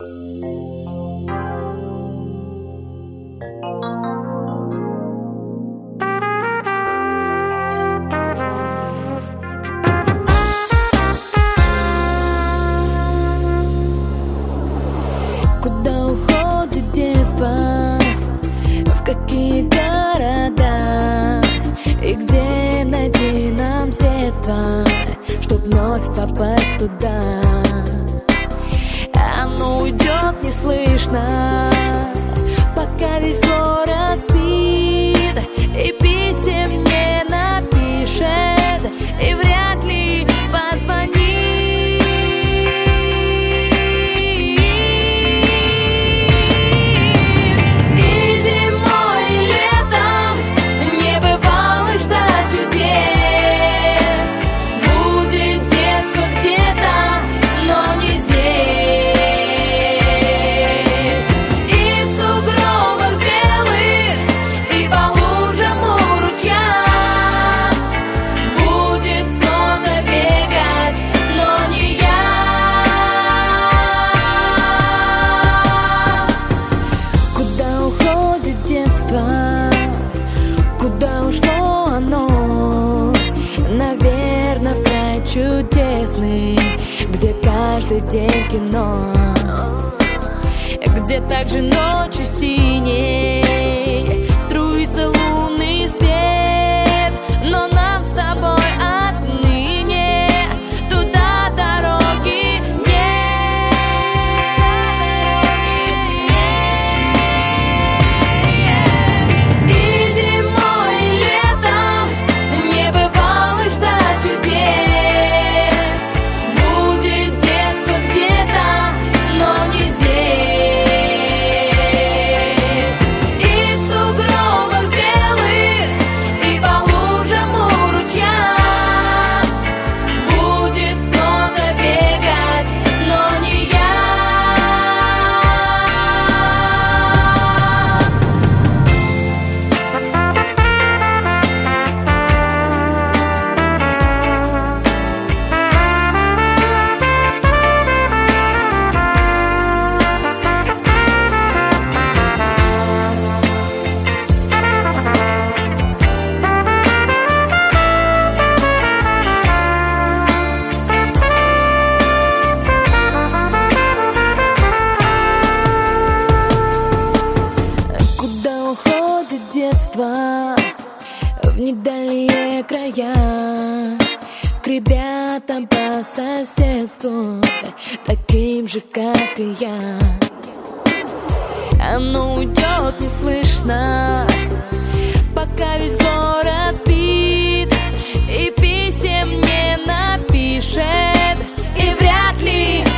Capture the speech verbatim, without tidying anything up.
Куда уходит детство, в какие города, и где найти нам средства, чтоб вновь попасть туда? Оно уйдет неслышно, пока весь город спит, и писем не напишет, и вряд ли позвонит. Куда ушло оно? Наверное, в край чудесный, где каждый день кино, где также ночью синей струится лунный свет. Но нам с тобой отныне туда дороги нет. И зимой, и летом небывалых ждать чудес. Будет детство где-то, но не здесь. И в сугробах белых, и по лужам у ручья будет кто-то бегать, но не я. Куда уходит детство, в недальние края, к ребятам по соседству, таким же, как и я. Оно уйдет неслышно, пока весь город спит, и писем не напишет, и вряд ли